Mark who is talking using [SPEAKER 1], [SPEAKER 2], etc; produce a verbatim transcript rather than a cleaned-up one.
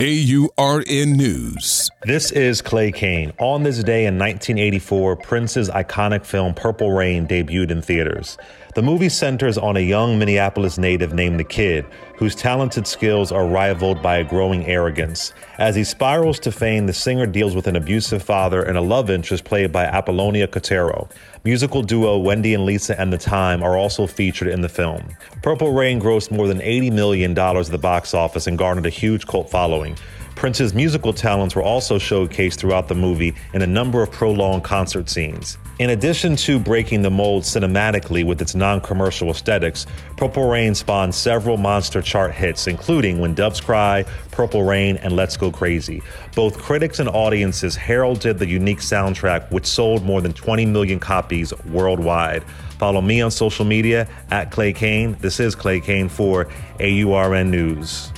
[SPEAKER 1] A U R N News.
[SPEAKER 2] This is Clay Cane. On this day in nineteen eighty-four, Prince's iconic film Purple Rain debuted in theaters. The movie centers on a young Minneapolis native named The Kid, whose talented skills are rivaled by a growing arrogance. As he spirals to fame, the singer deals with an abusive father and a love interest played by Apollonia Cotero. Musical duo Wendy and Lisa and The Time are also featured in the film. Purple Rain grossed more than eighty million dollars at the box office and garnered a huge cult following. Prince's musical talents were also showcased throughout the movie in a number of prolonged concert scenes. In addition to breaking the mold cinematically with its non-commercial aesthetics, Purple Rain spawned several monster chart hits, including When Doves Cry, Purple Rain, and Let's Go Crazy. Both critics and audiences heralded the unique soundtrack, which sold more than twenty million copies worldwide. Follow me on social media at Clay Cane. This is Clay Cane for A U R N News.